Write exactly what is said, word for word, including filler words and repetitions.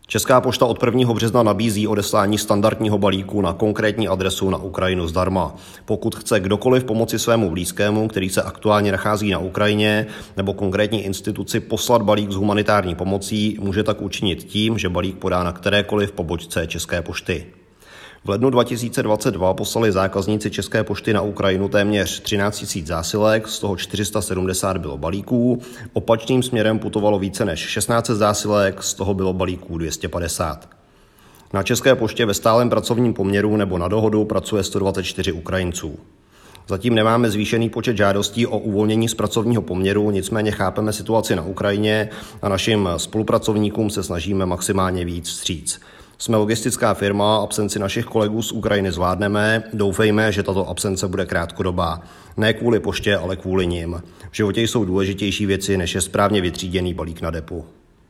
Česká pošta od prvního března nabízí odeslání standardního balíku na konkrétní adresu na Ukrajinu zdarma. Pokud chce kdokoliv pomoci svému blízkému, který se aktuálně nachází na Ukrajině, nebo konkrétní instituci poslat balík s humanitární pomocí, může tak učinit tím, že balík podá na kterékoliv pobočce České pošty. V lednu dva tisíce dvacet dva poslali zákazníci České pošty na Ukrajinu téměř třináct tisíc zásilek, z toho čtyři sta sedmdesát bylo balíků. Opačným směrem putovalo více než šestnáct set zásilek, z toho bylo balíků dvě stě padesát. Na České poště ve stálem pracovním poměru nebo na dohodu pracuje sto dvacet čtyři Ukrajinců. Zatím nemáme zvýšený počet žádostí o uvolnění z pracovního poměru, nicméně chápeme situaci na Ukrajině a našim spolupracovníkům se snažíme maximálně víc vstříc. Jsme logistická firma, absenci našich kolegů z Ukrajiny zvládneme, doufejme, že tato absence bude krátkodobá. Ne kvůli poště, ale kvůli nim. V životě jsou důležitější věci, než je správně vytříděný balík na depu.